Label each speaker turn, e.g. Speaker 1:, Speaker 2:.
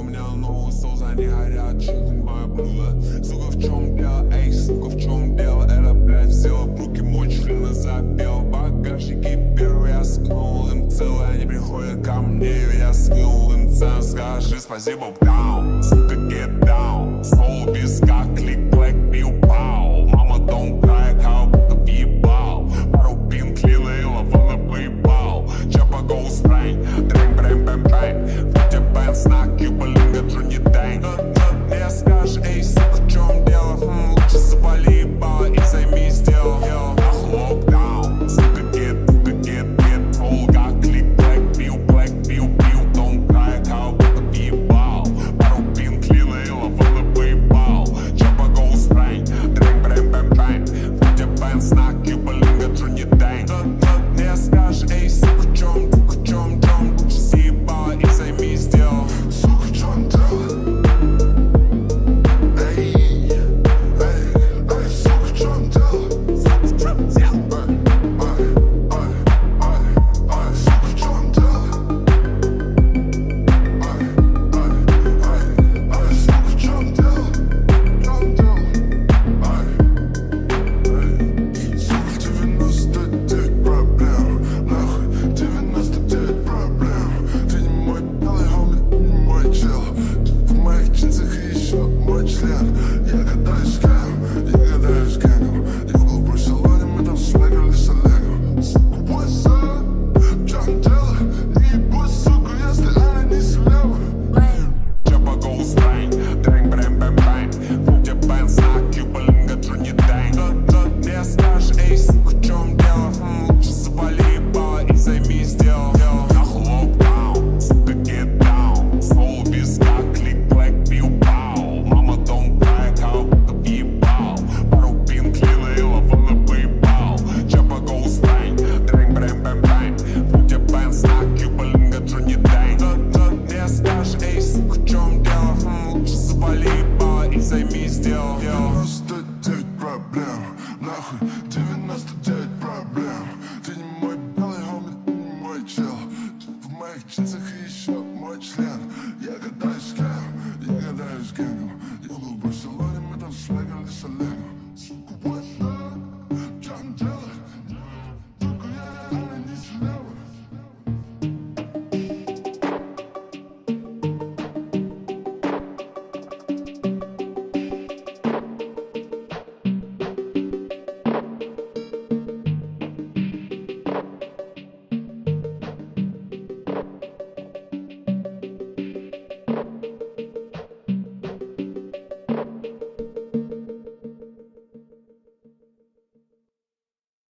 Speaker 1: у меня новый соус, они горят, чикнуть мое блюдо. Сука, в чем дело, эй, сука, в чем дело? Это, блядь, взяла в руки мой член и запел. Багажники первые, я скинул им целые, они приходят ко мне, я скинул им цену. Скажи спасибо, down, сука, get down. Соул, виска, клик, блэк, пил,